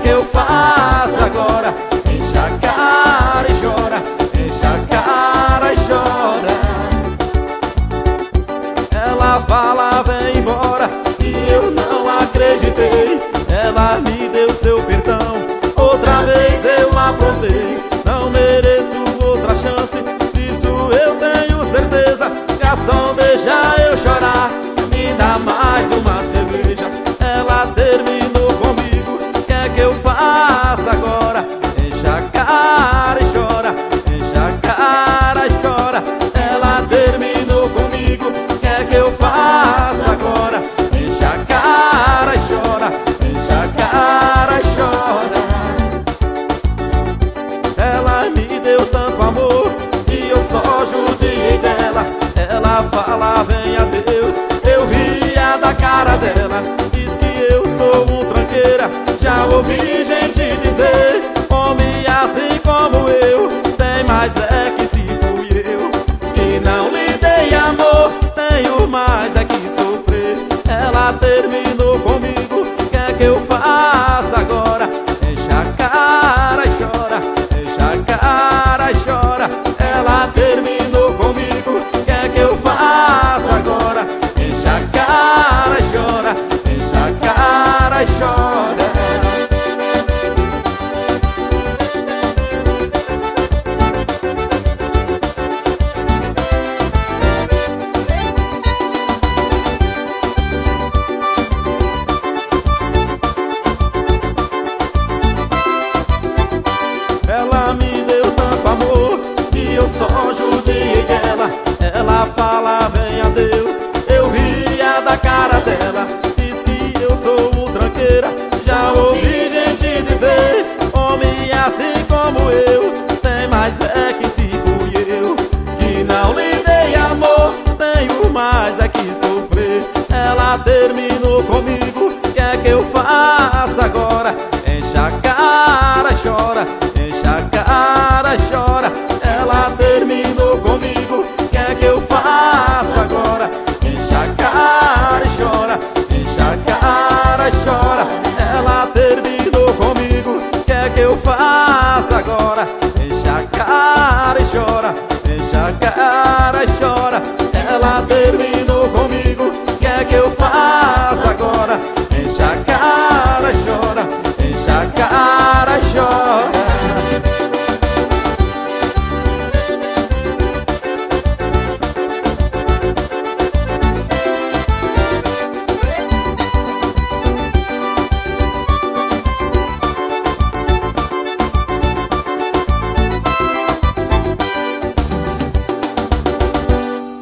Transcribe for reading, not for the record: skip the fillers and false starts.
que eu faço agora? Enche a cara e chora, enche a cara e chora. Ela fala, vem embora, e eu não acreditei. Ela me deu seu perdão, outra vez eu aprontei. Não mereço outra chance, disso eu tenho certeza. Garçom, deixa eu chorar, me dá mais uma cerveja. Ela terminou comigo, quer que eu faça agora? Enche a cara e chora, enche a cara e chora. Ela terminou comigo, quer que eu faça agora? Enche a cara e chora, enche a cara e chora. Ela me deu tanto amor e eu só judiei dela. Ela fala, vem adeus, eu ria da cara dela. Diz que eu sou um tranqueira, já ouvi gente dizer. Homem assim como eu, tem mais é que se fui eu que não lhe dei amor, tenho mais é que sofrer. Ela terminou comigo, quer que eu faça agora? Enche a cara e chora, enche a cara e chora. Ela terminou comigo, quer que eu faça agora? Enche a cara e chora, enche a cara e chora. Ela me deu tanto amor e eu só judiei dela. Ela fala, vem adeus, eu ria da cara dela. Diz que eu sou um tranqueira, já ouvi gente dizer. Homem assim como eu, tem mais é que se fui eu que não lhe dei amor, tenho mais é que sofrer. Ela terminou comigo, quer que eu faça agora? Enche a cara e chora, enche a cara e chora. Ela terminou comigo, quer que eu faça agora? Enche a cara e chora, enche a cara e chora. Ela terminou comigo, quer que eu faça agora? Enche a cara e chora, enche a cara e chora. Ela terminou